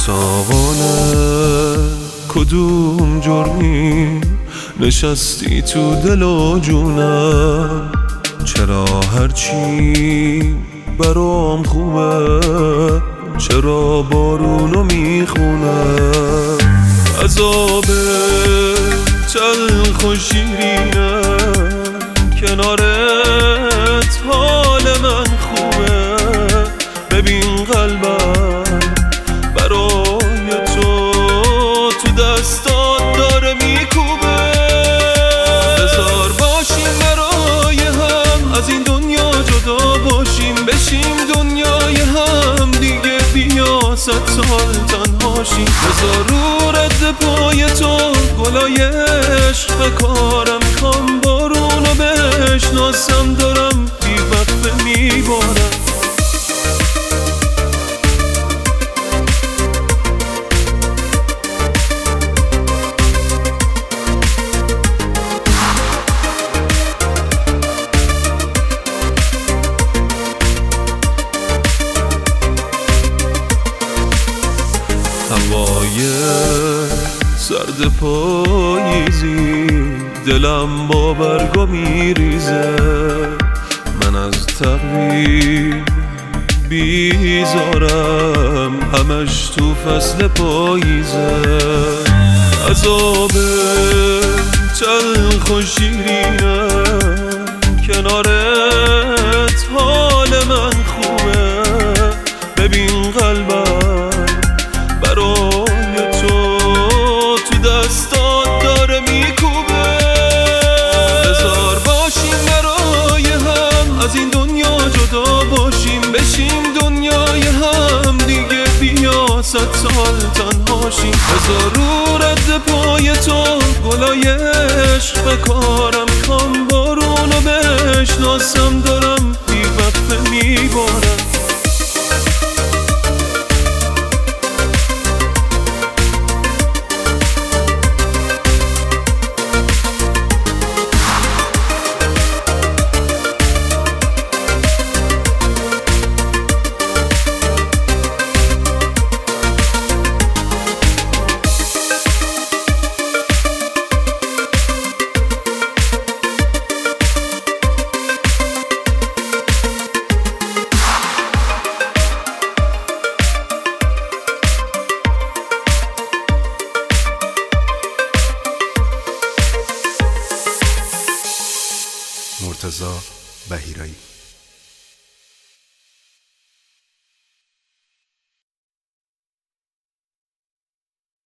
ساوانه کدوم جرمی نشستی تو دل و جونم؟ چرا هرچی برام خوبه چرا بارونو میخونه؟ عذاب تلخ و شیرینه کنارت حال من خوبه. ببین قلبم برای تو دستات داره میکوبه. بذار باشیم برای هم از این دنیا جدا باشیم، بشیم دنیای هم دیگه بیا 100 سال تنهاشیم. بذار رو رد پای تو گلای عشق بکارم، کام بارونو بشناسم دارم بی وقفه میبارم. هوای سرد پاییزی دلم با برگا میریزه. من از تقویم بیزارم همش تو فصل پاییزه. عذاب تلخ و شیرینه کنارت حال من خوبه. ببین قلبم برای تو دستات داره میکوبه. بذار باشیم برای هم از این دنیا جدا باشیم، بشیم دنیای هم دیگه بیا 100 سال تنهاشیم. بذار رو رد پای تو گلای عشق بکارم، کام بارونو بشناسم دارم بی وقفه میبارم. مرتضی بهیرایی.